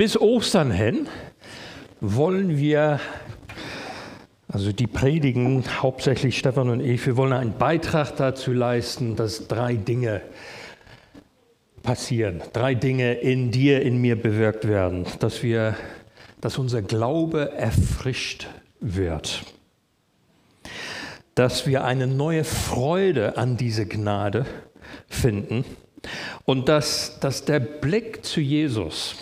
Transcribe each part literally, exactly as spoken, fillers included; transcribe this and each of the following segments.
Bis Ostern hin wollen wir, also die predigen, hauptsächlich Stefan und ich, wir wollen einen Beitrag dazu leisten, dass drei Dinge passieren, drei Dinge in dir, in mir bewirkt werden, dass wir, dass unser Glaube erfrischt wird, dass wir eine neue Freude an diese Gnade finden und dass, dass der Blick zu Jesus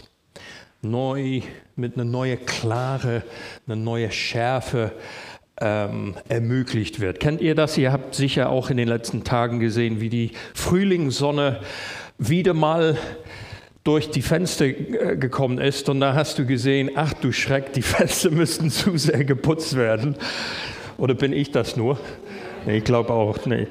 neu, mit einer neuen Klare, eine neue Schärfe ähm, ermöglicht wird. Kennt ihr das? Ihr habt sicher auch in den letzten Tagen gesehen, wie die Frühlingssonne wieder mal durch die Fenster äh, gekommen ist und da hast du gesehen, ach du Schreck, die Fenster müssten zu sehr geputzt werden. Oder bin ich das nur? Nee, ich glaube auch, nee.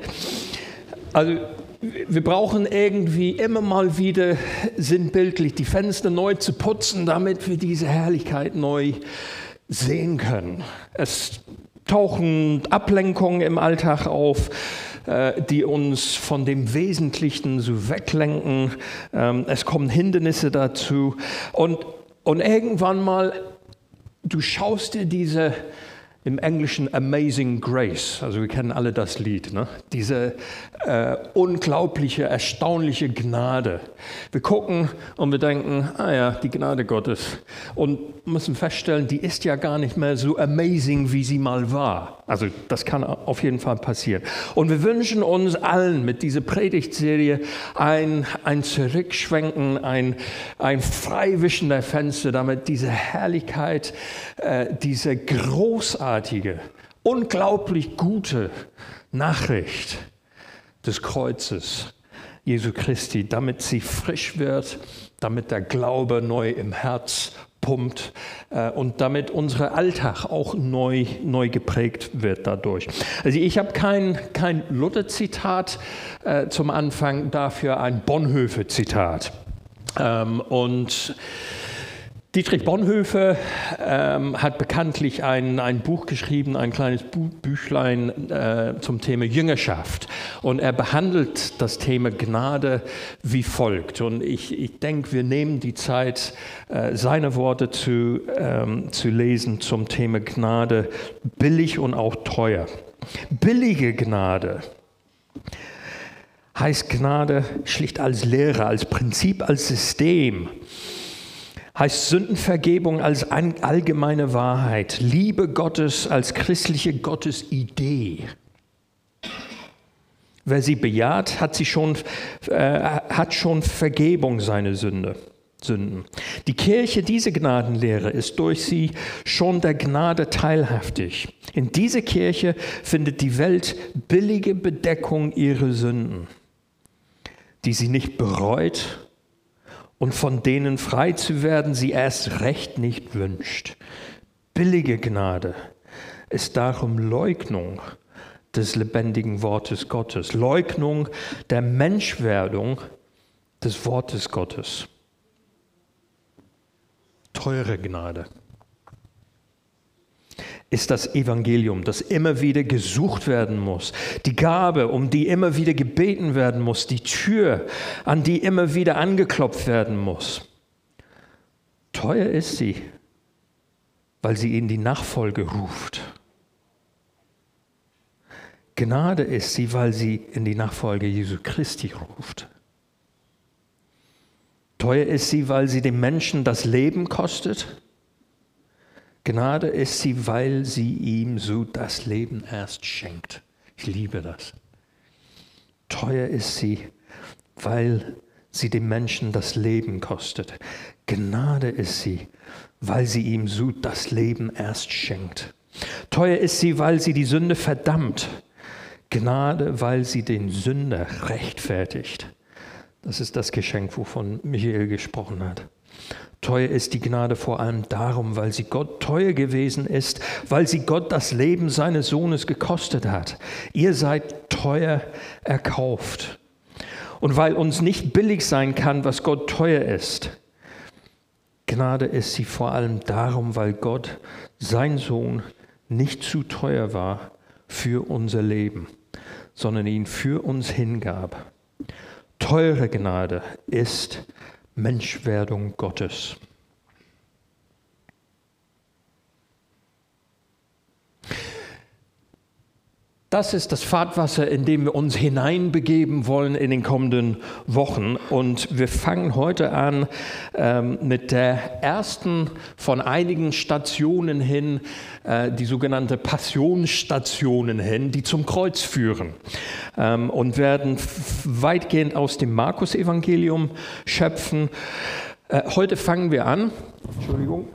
Also wir brauchen irgendwie immer mal wieder sinnbildlich die Fenster neu zu putzen, damit wir diese Herrlichkeit neu sehen können. Es tauchen Ablenkungen im Alltag auf, die uns von dem Wesentlichen so weglenken. Es kommen Hindernisse dazu. Und, und irgendwann mal, du schaust dir diese, im Englischen Amazing Grace, also wir kennen alle das Lied, ne? Diese äh, unglaubliche, erstaunliche Gnade. Wir gucken und wir denken, ah ja, die Gnade Gottes. Und müssen feststellen, die ist ja gar nicht mehr so amazing, wie sie mal war. Also das kann auf jeden Fall passieren. Und wir wünschen uns allen mit dieser Predigtserie ein, ein Zurückschwenken, ein, ein Freiwischen der Fenster, damit diese Herrlichkeit, äh, diese großartige, unglaublich gute Nachricht des Kreuzes Jesu Christi, damit sie frisch wird, damit der Glaube neu im Herz pumpt äh, und damit unser Alltag auch neu, neu geprägt wird dadurch. Also ich habe kein, kein Luther-Zitat äh, zum Anfang, dafür ein Bonhoeffer-Zitat. Ähm, und Dietrich Bonhoeffer ähm, hat bekanntlich ein, ein Buch geschrieben, ein kleines Buch, Büchlein äh, zum Thema Jüngerschaft. Und er behandelt das Thema Gnade wie folgt. Und ich, ich denke, wir nehmen die Zeit, äh, seine Worte zu, ähm, zu lesen zum Thema Gnade, billig und auch teuer. Billige Gnade heißt Gnade schlicht als Lehre, als Prinzip, als System. Heißt Sündenvergebung als allgemeine Wahrheit, Liebe Gottes als christliche Gottesidee. Wer sie bejaht, hat, sie schon, äh, hat schon Vergebung seiner Sünde, Sünden. Die Kirche, diese Gnadenlehre, ist durch sie schon der Gnade teilhaftig. In dieser Kirche findet die Welt billige Bedeckung ihrer Sünden, die sie nicht bereut und von denen frei zu werden, sie erst recht nicht wünscht. Billige Gnade ist darum Leugnung des lebendigen Wortes Gottes, Leugnung der Menschwerdung des Wortes Gottes. Teure Gnade ist das Evangelium, das immer wieder gesucht werden muss. Die Gabe, um die immer wieder gebeten werden muss. Die Tür, an die immer wieder angeklopft werden muss. Teuer ist sie, weil sie in die Nachfolge ruft. Gnade ist sie, weil sie in die Nachfolge Jesu Christi ruft. Teuer ist sie, weil sie dem Menschen das Leben kostet. Gnade ist sie, weil sie ihm so das Leben erst schenkt. Ich liebe das. Teuer ist sie, weil sie dem Menschen das Leben kostet. Gnade ist sie, weil sie ihm so das Leben erst schenkt. Teuer ist sie, weil sie die Sünde verdammt. Gnade, weil sie den Sünder rechtfertigt. Das ist das Geschenk, wovon Michael gesprochen hat. Teuer ist die Gnade vor allem darum, weil sie Gott teuer gewesen ist, weil sie Gott das Leben seines Sohnes gekostet hat. Ihr seid teuer erkauft. Und weil uns nicht billig sein kann, was Gott teuer ist. Gnade ist sie vor allem darum, weil Gott, sein Sohn, nicht zu teuer war für unser Leben, sondern ihn für uns hingab. Teure Gnade ist Menschwerdung Gottes. Das ist das Fahrtwasser, in dem wir uns hineinbegeben wollen in den kommenden Wochen. Und wir fangen heute an ähm, mit der ersten von einigen Stationen hin, äh, die sogenannte Passionsstationen hin, die zum Kreuz führen. Ähm, und werden weitgehend aus dem Markus-Evangelium schöpfen. Äh, heute fangen wir an, Entschuldigung,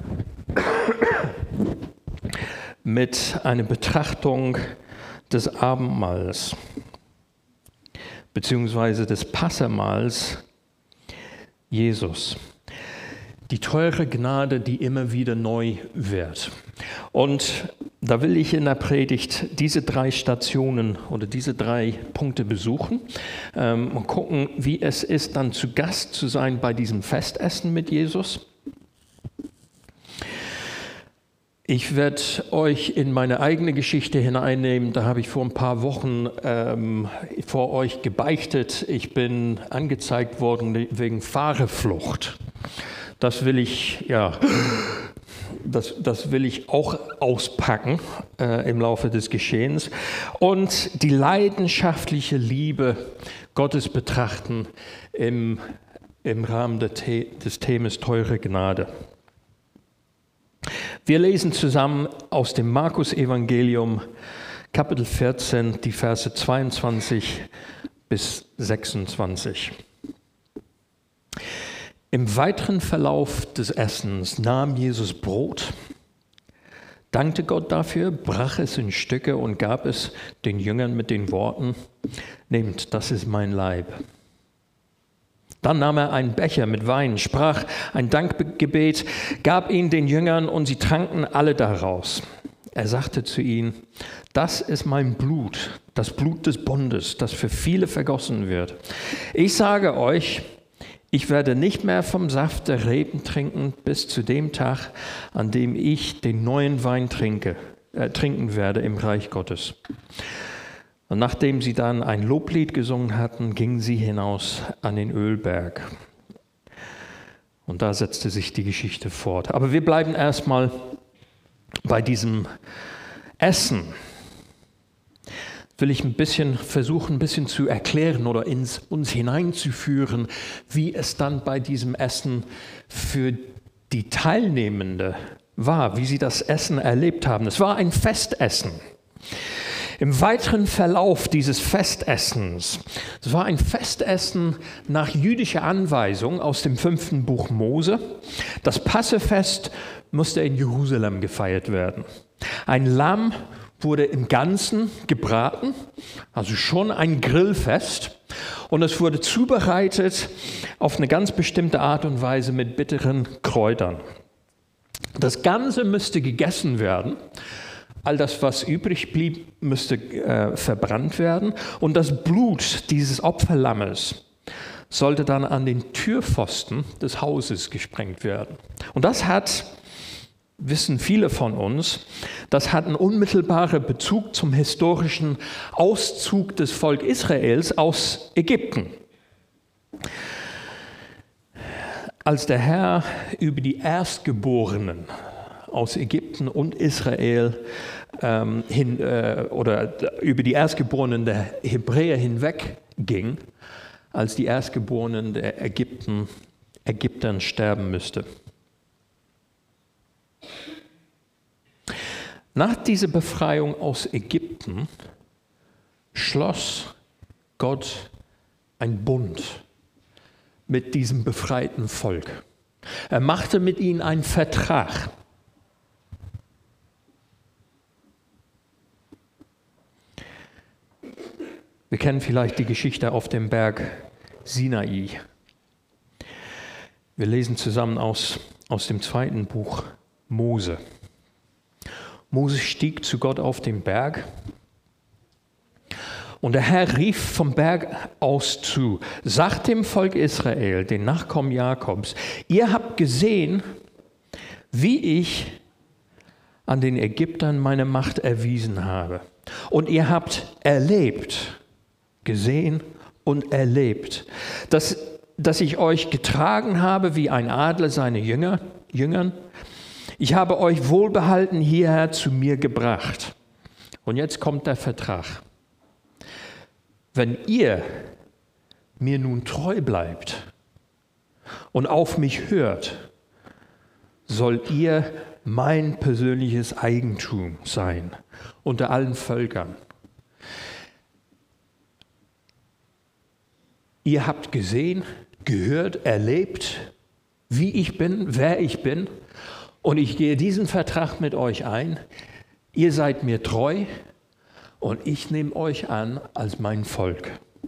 mit einer Betrachtung des Abendmahls, beziehungsweise des Passamahls Jesus. Die teure Gnade, die immer wieder neu wird. Und da will ich in der Predigt diese drei Stationen oder diese drei Punkte besuchen ähm, und gucken, wie es ist, dann zu Gast zu sein bei diesem Festessen mit Jesus. Ich werde euch in meine eigene Geschichte hineinnehmen. Da habe ich vor ein paar Wochen ähm, vor euch gebeichtet. Ich bin angezeigt worden wegen Fahrerflucht. Das will ich, ja, das, das will ich auch auspacken äh, im Laufe des Geschehens. Und die leidenschaftliche Liebe Gottes betrachten im, im Rahmen der The- des Themas teure Gnade. Wir lesen zusammen aus dem Markus-Evangelium, Kapitel vierzehn, die Verse zweiundzwanzig bis sechsundzwanzig. Im weiteren Verlauf des Essens nahm Jesus Brot, dankte Gott dafür, brach es in Stücke und gab es den Jüngern mit den Worten: Nehmt, das ist mein Leib. Dann nahm er einen Becher mit Wein, sprach ein Dankgebet, gab ihn den Jüngern und sie tranken alle daraus. Er sagte zu ihnen: Das ist mein Blut, das Blut des Bundes, das für viele vergossen wird. Ich sage euch, ich werde nicht mehr vom Saft der Reben trinken bis zu dem Tag, an dem ich den neuen Wein trinke, äh, trinken werde im Reich Gottes. Und nachdem sie dann ein Loblied gesungen hatten, gingen sie hinaus an den Ölberg. Und da setzte sich die Geschichte fort. Aber wir bleiben erstmal bei diesem Essen. Will ich ein bisschen versuchen, ein bisschen zu erklären oder ins, uns hineinzuführen, wie es dann bei diesem Essen für die Teilnehmenden war, wie sie das Essen erlebt haben. Es war ein Festessen. Im weiteren Verlauf dieses Festessens, es war ein Festessen nach jüdischer Anweisung aus dem fünften Buch Mose. Das Passafest musste in Jerusalem gefeiert werden. Ein Lamm wurde im Ganzen gebraten, also schon ein Grillfest. Und es wurde zubereitet auf eine ganz bestimmte Art und Weise mit bitteren Kräutern. Das Ganze müsste gegessen werden. All das, was übrig blieb, müsste äh, verbrannt werden. Und das Blut dieses Opferlammes sollte dann an den Türpfosten des Hauses gesprengt werden. Und das hat, wissen viele von uns, das hat einen unmittelbaren Bezug zum historischen Auszug des Volkes Israels aus Ägypten. Als der Herr über die Erstgeborenen aus Ägypten und Israel ähm, hin, äh, oder über die Erstgeborenen der Hebräer hinweg ging, als die Erstgeborenen der Ägypten, Ägyptern sterben müsste. Nach dieser Befreiung aus Ägypten schloss Gott einen Bund mit diesem befreiten Volk. Er machte mit ihnen einen Vertrag. Wir kennen vielleicht die Geschichte auf dem Berg Sinai. Wir lesen zusammen aus, aus dem zweiten Buch Mose. Mose stieg zu Gott auf den Berg und der Herr rief vom Berg aus zu: Sagt dem Volk Israel, den Nachkommen Jakobs, ihr habt gesehen, wie ich an den Ägyptern meine Macht erwiesen habe. Und ihr habt erlebt, gesehen und erlebt, dass, dass ich euch getragen habe wie ein Adler seine Jünger, Jüngern. Ich habe euch wohlbehalten hierher zu mir gebracht. Und jetzt kommt der Vertrag. Wenn ihr mir nun treu bleibt und auf mich hört, sollt ihr mein persönliches Eigentum sein unter allen Völkern. Ihr habt gesehen, gehört, erlebt, wie ich bin, wer ich bin, und ich gehe diesen Vertrag mit euch ein. Ihr seid mir treu und ich nehme euch an als mein Volk.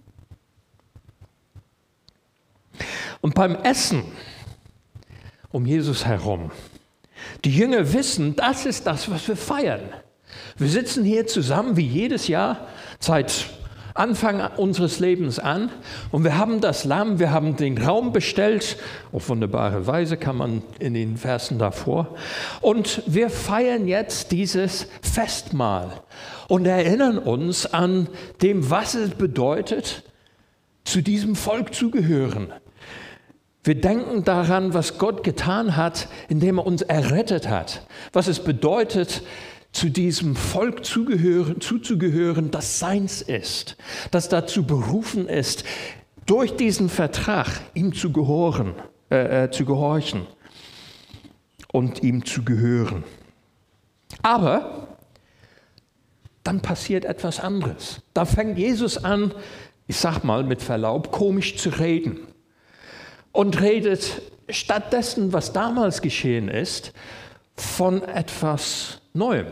Und beim Essen um Jesus herum, die Jünger wissen, das ist das, was wir feiern. Wir sitzen hier zusammen wie jedes Jahr seit Anfang unseres Lebens an und wir haben das Lamm, wir haben den Raum bestellt, auf wunderbare Weise kann man in den Versen davor, und wir feiern jetzt dieses Festmahl und erinnern uns an dem, was es bedeutet, zu diesem Volk zu gehören. Wir denken daran, was Gott getan hat, indem er uns errettet hat, was es bedeutet, zu diesem Volk zugehören, zuzugehören, das seins ist, das dazu berufen ist, durch diesen Vertrag ihm zu gehorchen, äh, zu gehorchen und ihm zu gehören. Aber dann passiert etwas anderes. Da fängt Jesus an, ich sag mal mit Verlaub, komisch zu reden und redet stattdessen, was damals geschehen ist, von etwas Neuem.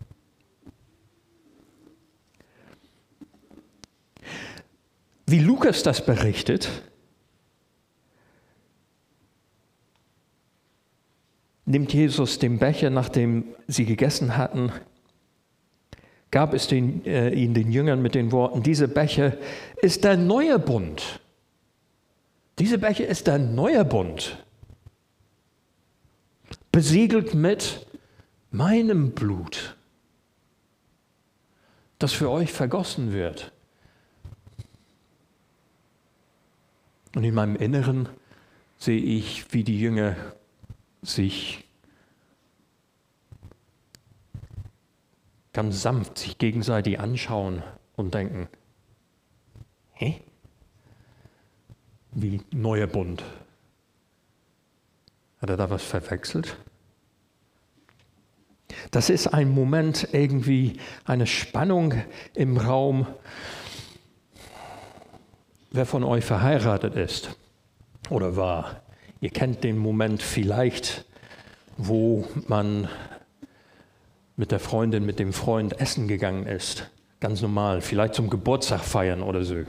Wie Lukas das berichtet, nimmt Jesus den Becher, nachdem sie gegessen hatten, gab es den, äh, ihn den Jüngern mit den Worten, dieser Becher ist der neue Bund. Dieser Becher ist der neue Bund, besiegelt mit meinem Blut, das für euch vergossen wird. Und in meinem Inneren sehe ich, wie die Jünger sich ganz sanft sich gegenseitig anschauen und denken, hä? Wie neuer Bund. Hat er da was verwechselt? Das ist ein Moment, irgendwie eine Spannung im Raum. Wer von euch verheiratet ist oder war, ihr kennt den Moment vielleicht, wo man mit der Freundin, mit dem Freund essen gegangen ist. Ganz normal, vielleicht zum Geburtstag feiern oder so.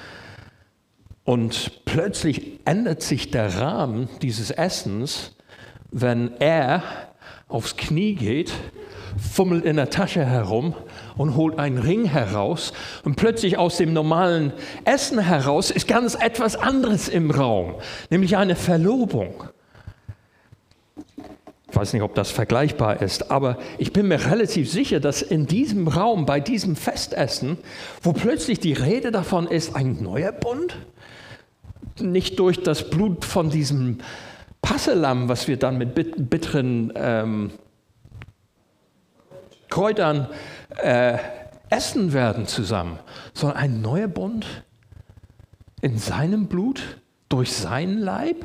Und plötzlich ändert sich der Rahmen dieses Essens, wenn er aufs Knie geht, fummelt in der Tasche herum und holt einen Ring heraus. Und plötzlich aus dem normalen Essen heraus ist ganz etwas anderes im Raum, nämlich eine Verlobung. Ich weiß nicht, ob das vergleichbar ist, aber ich bin mir relativ sicher, dass in diesem Raum, bei diesem Festessen, wo plötzlich die Rede davon ist, ein neuer Bund, nicht durch das Blut von diesem Passelamm, was wir dann mit bitteren ähm, Kräutern äh, essen werden zusammen, sondern ein neuer Bund in seinem Blut, durch seinen Leib.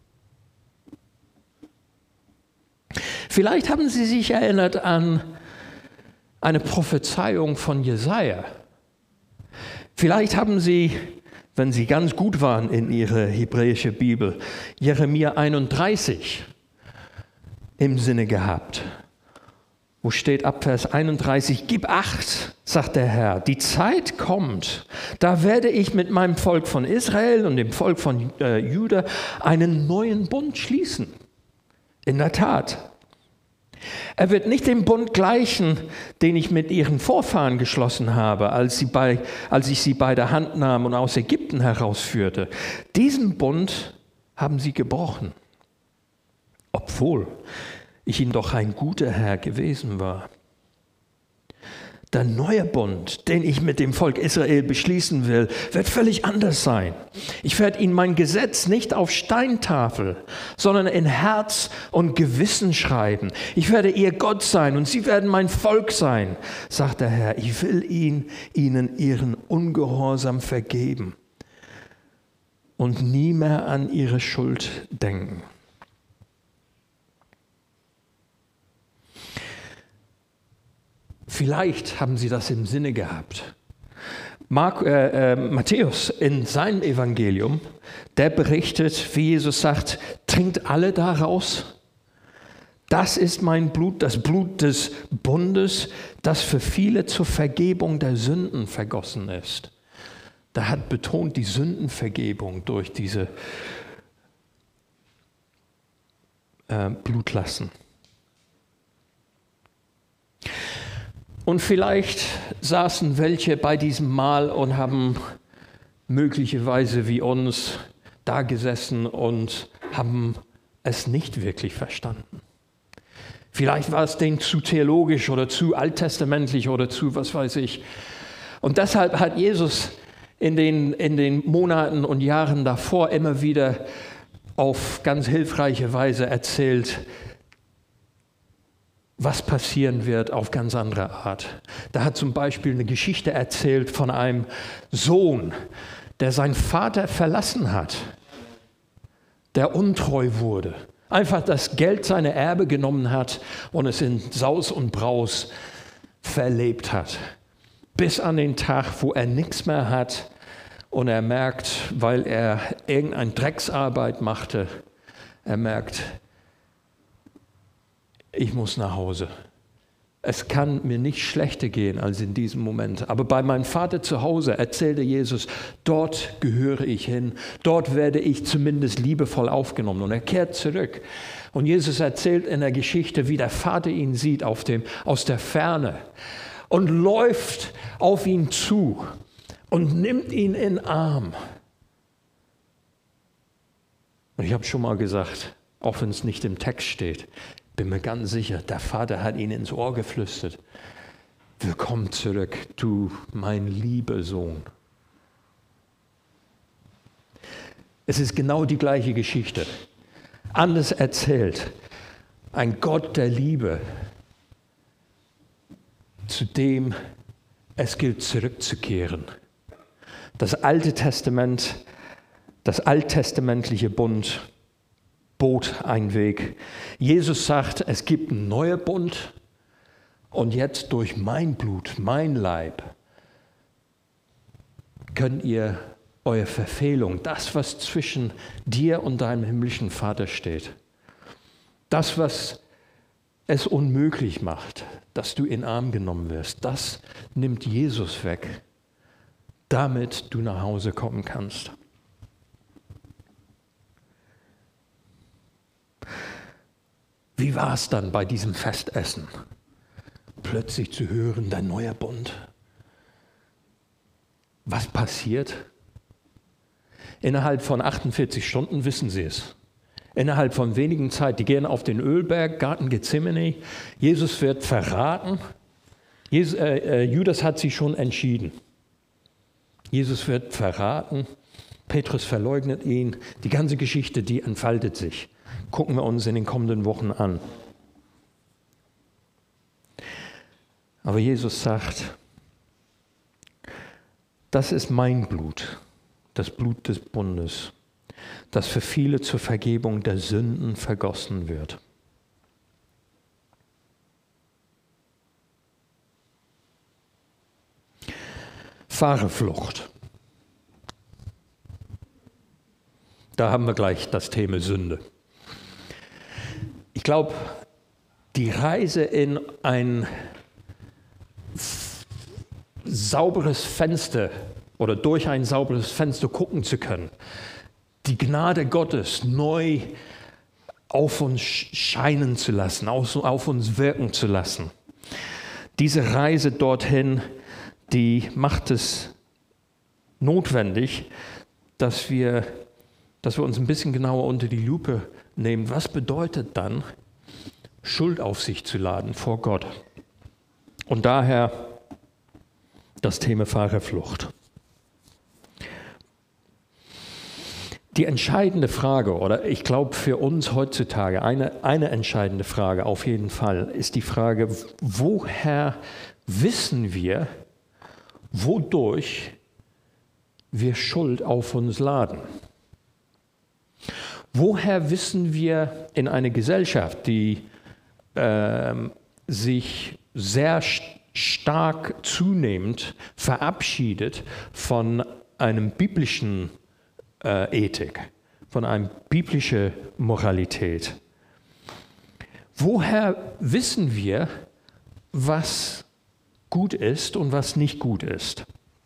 Vielleicht haben Sie sich erinnert an eine Prophezeiung von Jesaja. Vielleicht haben Sie, wenn Sie ganz gut waren in Ihrer hebräischen Bibel, Jeremia einunddreißig im Sinne gehabt. Wo steht ab Vers einunddreißig, gib acht, sagt der Herr, die Zeit kommt, da werde ich mit meinem Volk von Israel und dem Volk von äh, Juda einen neuen Bund schließen. In der Tat. Er wird nicht dem Bund gleichen, den ich mit ihren Vorfahren geschlossen habe, als, sie bei, als ich sie bei der Hand nahm und aus Ägypten herausführte. Diesen Bund haben sie gebrochen, obwohl ich ihnen doch ein guter Herr gewesen war. Der neue Bund, den ich mit dem Volk Israel beschließen will, wird völlig anders sein. Ich werde ihnen mein Gesetz nicht auf Steintafel, sondern in Herz und Gewissen schreiben. Ich werde ihr Gott sein und sie werden mein Volk sein, sagt der Herr. Ich will ihn, ihnen ihren Ungehorsam vergeben und nie mehr an ihre Schuld denken. Vielleicht haben Sie das im Sinne gehabt. Mark, äh, äh, Matthäus in seinem Evangelium, der berichtet, wie Jesus sagt, trinkt alle daraus. Das ist mein Blut, das Blut des Bundes, das für viele zur Vergebung der Sünden vergossen ist. Da hat betont die Sündenvergebung durch diese äh, Blutlassen. Und vielleicht saßen welche bei diesem Mahl und haben möglicherweise wie uns da gesessen und haben es nicht wirklich verstanden. Vielleicht war es denen zu theologisch oder zu alttestamentlich oder zu was weiß ich. Und deshalb hat Jesus in den, in den Monaten und Jahren davor immer wieder auf ganz hilfreiche Weise erzählt, was passieren wird auf ganz andere Art. Da hat zum Beispiel eine Geschichte erzählt von einem Sohn, der seinen Vater verlassen hat, der untreu wurde, einfach das Geld seiner Erbe genommen hat und es in Saus und Braus verlebt hat. Bis an den Tag, wo er nichts mehr hat und er merkt, weil er irgendeine Drecksarbeit machte, er merkt, ich muss nach Hause. Es kann mir nicht schlechter gehen als in diesem Moment. Aber bei meinem Vater zu Hause erzählte Jesus, dort gehöre ich hin, dort werde ich zumindest liebevoll aufgenommen. Und er kehrt zurück. Und Jesus erzählt in der Geschichte, wie der Vater ihn sieht auf dem, aus der Ferne und läuft auf ihn zu und nimmt ihn in den Arm. Und ich habe schon mal gesagt, auch wenn es nicht im Text steht, bin mir ganz sicher, der Vater hat ihn ins Ohr geflüstert. Willkommen zurück, du mein lieber Sohn. Es ist genau die gleiche Geschichte, anders erzählt. Ein Gott der Liebe, zu dem es gilt zurückzukehren. Das Alte Testament, das alttestamentliche Bund bot einen Weg. Jesus sagt, es gibt einen neuen Bund und jetzt durch mein Blut, mein Leib, könnt ihr eure Verfehlung, das, was zwischen dir und deinem himmlischen Vater steht, das, was es unmöglich macht, dass du in den Arm genommen wirst, das nimmt Jesus weg, damit du nach Hause kommen kannst. Wie war es dann bei diesem Festessen? Plötzlich zu hören, der neue Bund. Was passiert? Innerhalb von achtundvierzig Stunden wissen sie es. Innerhalb von wenigen Zeit, die gehen auf den Ölberg, Garten Gethsemane. Jesus wird verraten. Jesus, äh, äh, Judas hat sich schon entschieden. Jesus wird verraten. Petrus verleugnet ihn. Die ganze Geschichte, die entfaltet sich. Gucken wir uns in den kommenden Wochen an. Aber Jesus sagt, das ist mein Blut, das Blut des Bundes, das für viele zur Vergebung der Sünden vergossen wird. Fahrerflucht. Da haben wir gleich das Thema Sünde. Ich glaube, die Reise in ein sauberes Fenster oder durch ein sauberes Fenster gucken zu können, die Gnade Gottes neu auf uns scheinen zu lassen, auf uns wirken zu lassen. Diese Reise dorthin, die macht es notwendig, dass wir, dass wir uns ein bisschen genauer unter die Lupe nehmen. Was bedeutet dann, Schuld auf sich zu laden vor Gott? Und daher das Thema Fahrerflucht. Die entscheidende Frage, oder ich glaube für uns heutzutage, eine, eine entscheidende Frage auf jeden Fall, ist die Frage, woher wissen wir, wodurch wir Schuld auf uns laden? Woher wissen wir in einer Gesellschaft, die äh, sich sehr stark zunehmend verabschiedet von einem biblischen äh, Ethik, von einer biblischen Moralität? Woher wissen wir, was gut ist und was nicht gut ist?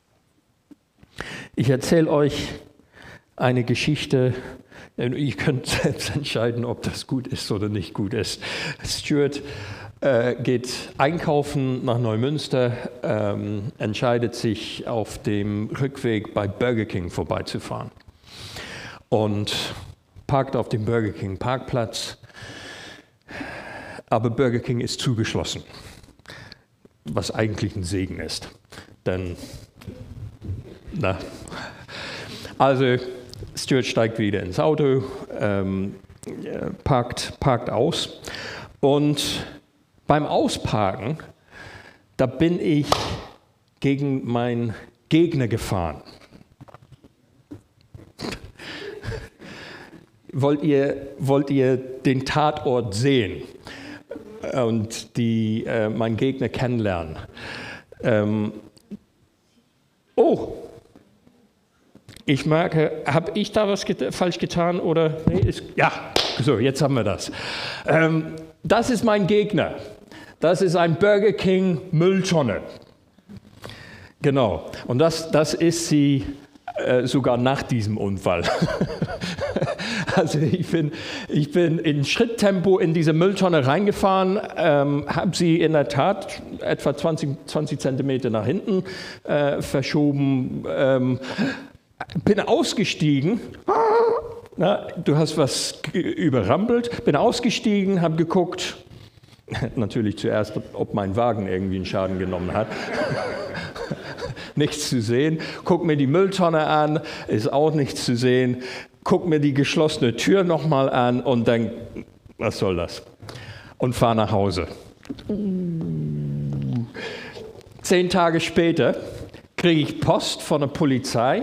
Ich erzähle euch eine Geschichte. Ihr könnt selbst entscheiden, ob das gut ist oder nicht gut ist. Stuart äh, geht einkaufen nach Neumünster, ähm, entscheidet sich, auf dem Rückweg bei Burger King vorbeizufahren und parkt auf dem Burger King Parkplatz. Aber Burger King ist zugeschlossen, was eigentlich ein Segen ist. Denn, na, also Stuart steigt wieder ins Auto, ähm, parkt, parkt aus und beim Ausparken, da bin ich gegen meinen Gegner gefahren. Wollt ihr, wollt ihr den Tatort sehen und die, äh, meinen Gegner kennenlernen? Ähm, oh! Ich merke, habe ich da was get- falsch getan oder? Nee, ist, ja, so, jetzt haben wir das. Ähm, das ist mein Gegner. Das ist ein Burger King Mülltonne. Genau. Und das, das ist sie äh, sogar nach diesem Unfall. Also ich bin, ich bin in Schritttempo in diese Mülltonne reingefahren, ähm, habe sie in der Tat etwa zwanzig, zwanzig Zentimeter nach hinten äh, verschoben. Ähm, Bin ausgestiegen, na, du hast was überrampelt, bin ausgestiegen, habe geguckt, natürlich zuerst, ob mein Wagen irgendwie einen Schaden genommen hat. Nichts zu sehen. Guck mir die Mülltonne an, ist auch nichts zu sehen. Guck mir die geschlossene Tür nochmal an und denk, was soll das? Und fahr nach Hause. Zehn Tage später kriege ich Post von der Polizei.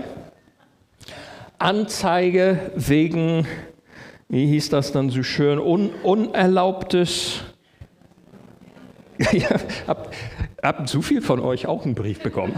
Anzeige wegen, wie hieß das dann so schön, un, unerlaubtes, ja, hab, haben zu viel von euch auch einen Brief bekommen?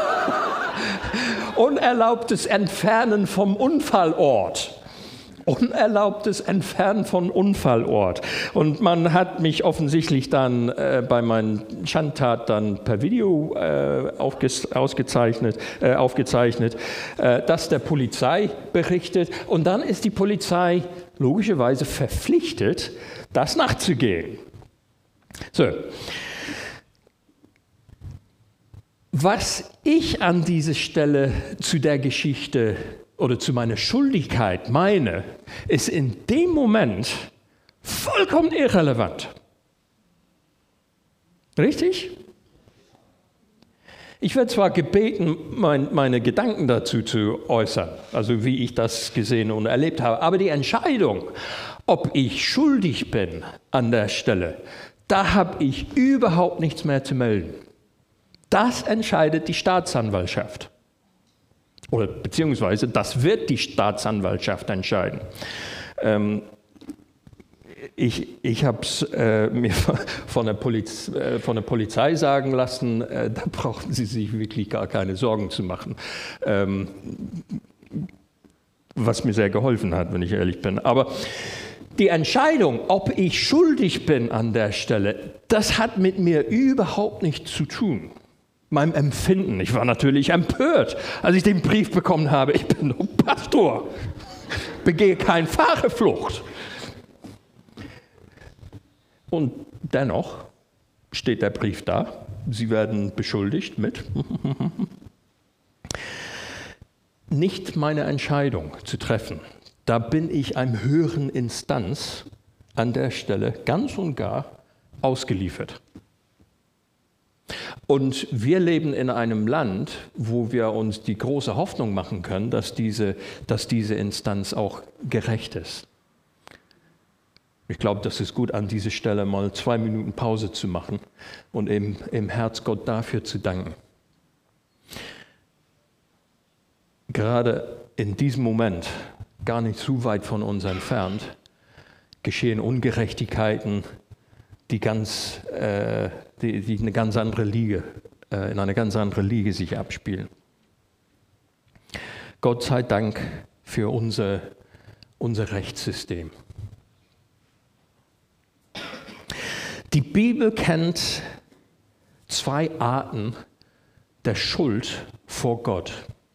Unerlaubtes Entfernen vom Unfallort. Unerlaubtes Entfernen von Unfallort. Und man hat mich offensichtlich dann äh, bei meinen Schandtat dann per Video äh, ausgezeichnet, äh, aufgezeichnet, äh, das der Polizei berichtet. Und dann ist die Polizei logischerweise verpflichtet, das nachzugehen. So. Was ich an dieser Stelle zu der Geschichte oder zu meiner Schuldigkeit meine, ist in dem Moment vollkommen irrelevant. Richtig? Ich werde zwar gebeten, mein, meine Gedanken dazu zu äußern, also wie ich das gesehen und erlebt habe, aber die Entscheidung, ob ich schuldig bin an der Stelle, da habe ich überhaupt nichts mehr zu melden. Das entscheidet die Staatsanwaltschaft. Oder beziehungsweise das wird die Staatsanwaltschaft entscheiden. Ähm, ich ich habe es äh, mir von der, Poliz äh, von der Polizei sagen lassen, äh, da brauchen Sie sich wirklich gar keine Sorgen zu machen. Ähm, was mir sehr geholfen hat, wenn ich ehrlich bin. Aber die Entscheidung, ob ich schuldig bin an der Stelle, das hat mit mir überhaupt nichts zu tun. Meinem Empfinden. Ich war natürlich empört, als ich den Brief bekommen habe. Ich bin doch Pastor, begehe keine Fahrerflucht. Und dennoch steht der Brief da. Sie werden beschuldigt mit. Nicht meine Entscheidung zu treffen. Da bin ich einem höheren Instanz an der Stelle ganz und gar ausgeliefert. Und wir leben in einem Land, wo wir uns die große Hoffnung machen können, dass diese, dass diese Instanz auch gerecht ist. Ich glaube, das ist gut, an dieser Stelle mal zwei Minuten Pause zu machen und im, im Herz Gott dafür zu danken. Gerade in diesem Moment, gar nicht zu weit von uns entfernt, geschehen Ungerechtigkeiten, die, ganz, äh, die, die eine ganz andere Liga, äh, in einer ganz anderen Liga sich abspielen. Gott sei Dank für unser, unser Rechtssystem. Die Bibel kennt zwei Arten der Schuld vor Gott.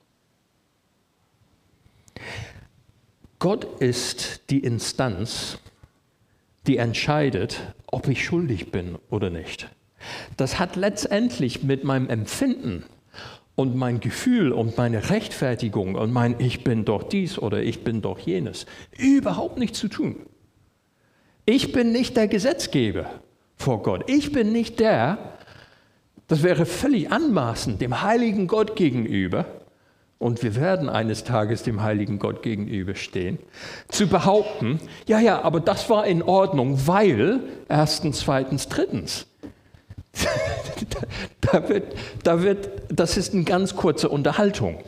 Gott ist die Instanz, die entscheidet, ob ich schuldig bin oder nicht. Das hat letztendlich mit meinem Empfinden und mein Gefühl und meine Rechtfertigung und mein Ich bin doch dies oder ich bin doch jenes überhaupt nichts zu tun. Ich bin nicht der Gesetzgeber vor Gott. Ich bin nicht der, das wäre völlig anmaßend dem heiligen Gott gegenüber, und wir werden eines Tages dem heiligen Gott gegenüberstehen, zu behaupten, ja, ja, aber das war in Ordnung, weil, erstens, zweitens, drittens. da wird, da wird, das ist eine ganz kurze Unterhaltung.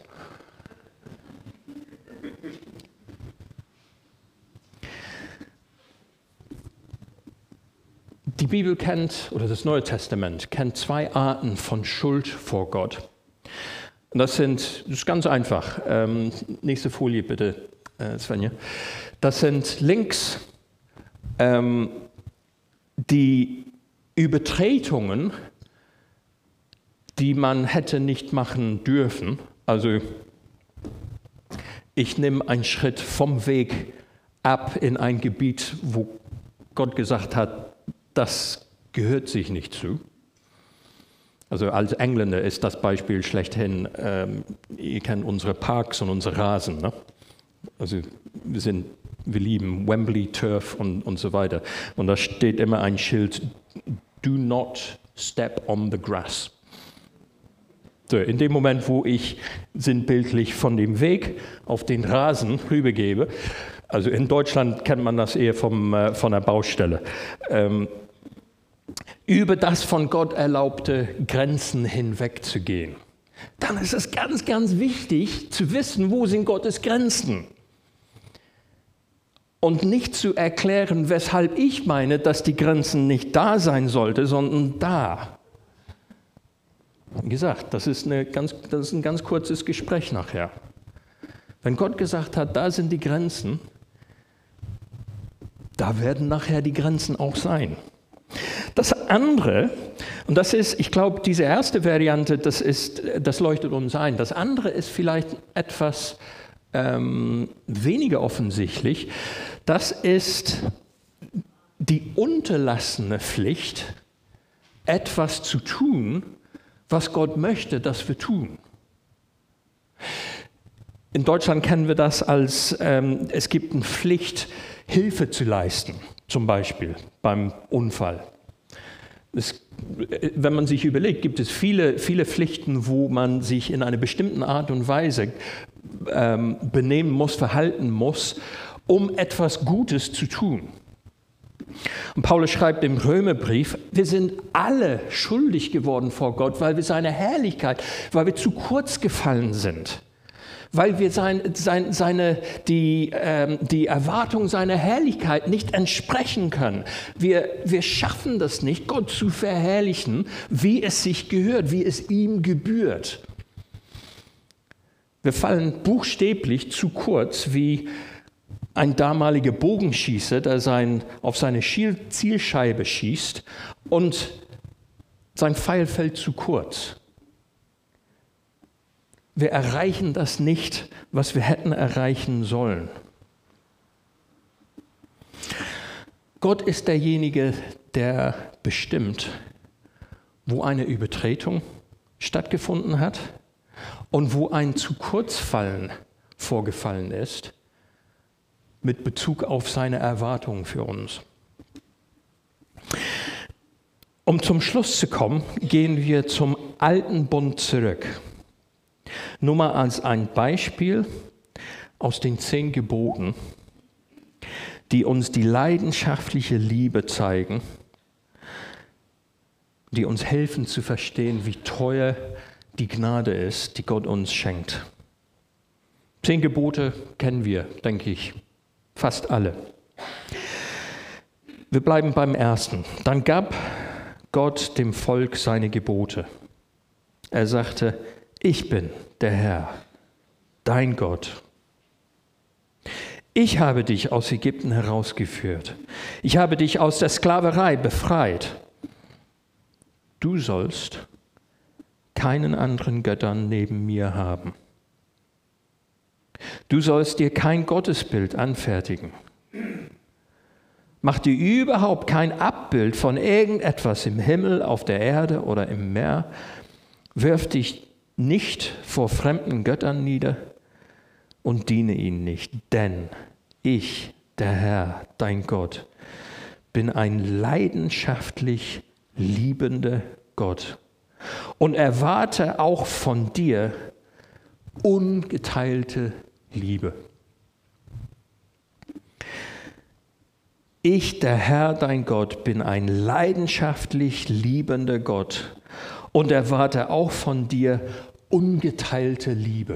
Die Bibel kennt, oder das Neue Testament kennt zwei Arten von Schuld vor Gott. Und das sind, das ist ganz einfach. Ähm, nächste Folie bitte, äh, Svenja. Das sind links ähm, die Übertretungen, die man hätte nicht machen dürfen. Also ich nehme einen Schritt vom Weg ab in ein Gebiet, wo Gott gesagt hat, das gehört sich nicht zu. Also als Engländer ist das Beispiel schlechthin, ähm, ihr kennt unsere Parks und unsere Rasen. Ne? Also wir, sind, wir lieben Wembley, Turf und, und so weiter. Und da steht immer ein Schild, do not step on the grass. So, in dem Moment, wo ich sinnbildlich von dem Weg auf den Rasen rübergebe, also in Deutschland kennt man das eher vom, äh, von der Baustelle, ähm, über das von Gott erlaubte Grenzen hinwegzugehen, dann ist es ganz, ganz wichtig zu wissen, wo sind Gottes Grenzen. Und nicht zu erklären, weshalb ich meine, dass die Grenzen nicht da sein sollten, sondern da. Wie gesagt, das ist, eine ganz, das ist ein ganz kurzes Gespräch nachher. Wenn Gott gesagt hat, da sind die Grenzen, da werden nachher die Grenzen auch sein. Das andere, und das ist, ich glaube, diese erste Variante, das, ist, das leuchtet uns ein. Das andere ist vielleicht etwas ähm, weniger offensichtlich. Das ist die unterlassene Pflicht, etwas zu tun, was Gott möchte, dass wir tun. In Deutschland kennen wir das als, ähm, es gibt eine Pflicht, Hilfe zu leisten, zum Beispiel beim Unfall. Es, wenn man sich überlegt, gibt es viele, viele Pflichten, wo man sich in einer bestimmten Art und Weise ähm, benehmen muss, verhalten muss, um etwas Gutes zu tun. Und Paulus schreibt im Römerbrief, wir sind alle schuldig geworden vor Gott, weil wir seine Herrlichkeit, weil wir zu kurz gefallen sind. Weil wir sein, sein, seine, die, ähm, die Erwartung seiner Herrlichkeit nicht entsprechen können. Wir, wir schaffen das nicht, Gott zu verherrlichen, wie es sich gehört, wie es ihm gebührt. Wir fallen buchstäblich zu kurz, wie ein damaliger Bogenschießer, der sein, auf seine Zielscheibe schießt und sein Pfeil fällt zu kurz. Wir erreichen das nicht, was wir hätten erreichen sollen. Gott ist derjenige, der bestimmt, wo eine Übertretung stattgefunden hat und wo ein Zu-Kurz-Fallen vorgefallen ist, mit Bezug auf seine Erwartungen für uns. Um zum Schluss zu kommen, gehen wir zum alten Bund zurück. Nur mal als ein Beispiel aus den zehn Geboten, die uns die leidenschaftliche Liebe zeigen, die uns helfen zu verstehen, wie teuer die Gnade ist, die Gott uns schenkt. Zehn Gebote kennen wir, denke ich, fast alle. Wir bleiben beim ersten. Dann gab Gott dem Volk seine Gebote. Er sagte, ich bin der Herr, dein Gott. Ich habe dich aus Ägypten herausgeführt. Ich habe dich aus der Sklaverei befreit. Du sollst keinen anderen Göttern neben mir haben. Du sollst dir kein Gottesbild anfertigen. Mach dir überhaupt kein Abbild von irgendetwas im Himmel, auf der Erde oder im Meer. Wirf dich nicht vor fremden Göttern nieder und diene ihnen nicht. Denn ich, der Herr, dein Gott, bin ein leidenschaftlich liebender Gott und erwarte auch von dir ungeteilte Liebe. Ich, der Herr, dein Gott, bin ein leidenschaftlich liebender Gott und erwarte auch von dir ungeteilte Liebe.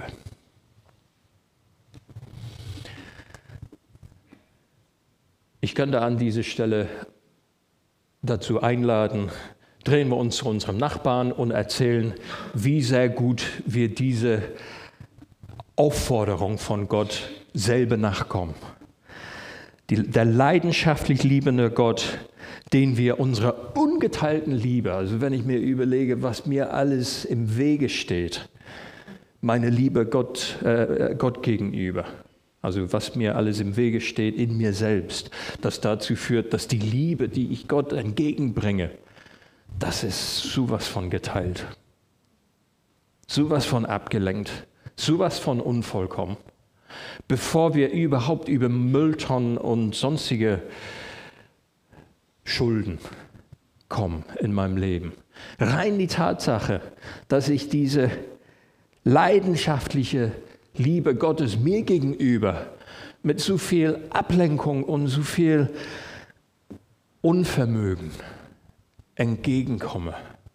Ich könnte an dieser Stelle dazu einladen, drehen wir uns zu unserem Nachbarn und erzählen, wie sehr gut wir diese Aufforderung von Gott selber nachkommen. Die, der leidenschaftlich liebende Gott, den wir unserer ungeteilten Liebe, also wenn ich mir überlege, was mir alles im Wege steht, meine Liebe Gott, äh, Gott gegenüber, also was mir alles im Wege steht in mir selbst, das dazu führt, dass die Liebe, die ich Gott entgegenbringe, das ist sowas von geteilt, sowas von abgelenkt, sowas von unvollkommen. Bevor wir überhaupt über Mülltonnen und sonstige Schulden kommen in meinem Leben. Rein die Tatsache, dass ich diese leidenschaftliche Liebe Gottes mir gegenüber mit so viel Ablenkung und so viel Unvermögen entgegenkomme.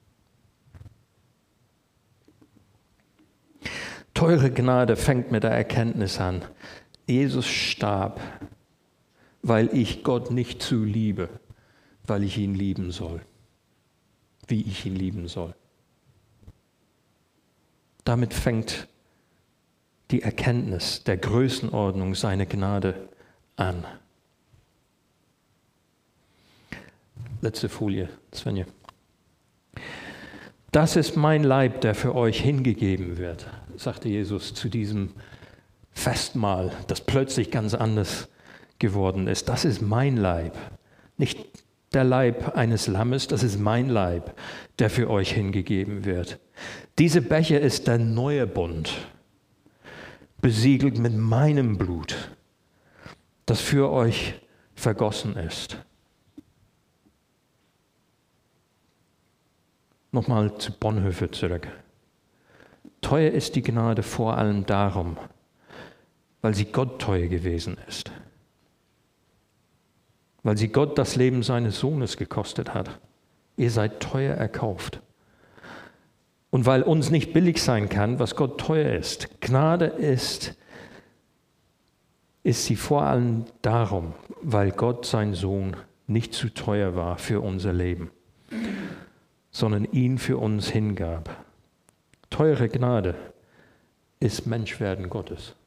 Teure Gnade fängt mit der Erkenntnis an. Jesus starb, weil ich Gott nicht zu liebe, weil ich ihn lieben soll, wie ich ihn lieben soll. Damit fängt die Erkenntnis der Größenordnung seiner Gnade an. Letzte Folie, Svenja. Das ist mein Leib, der für euch hingegeben wird, sagte Jesus zu diesem Festmahl, das plötzlich ganz anders geworden ist. Das ist mein Leib, nicht der Leib eines Lammes, das ist mein Leib, der für euch hingegeben wird. Diese Becher ist der neue Bund, besiegelt mit meinem Blut, das für euch vergossen ist. Nochmal zu Bonhoeffer zurück. Teuer ist die Gnade vor allem darum, weil sie Gott teuer gewesen ist. Weil sie Gott das Leben seines Sohnes gekostet hat. Ihr seid teuer erkauft. Und weil uns nicht billig sein kann, was Gott teuer ist. Gnade ist, ist sie vor allem darum, weil Gott sein Sohn nicht zu teuer war für unser Leben, sondern ihn für uns hingab. Teure Gnade ist Menschwerden Gottes.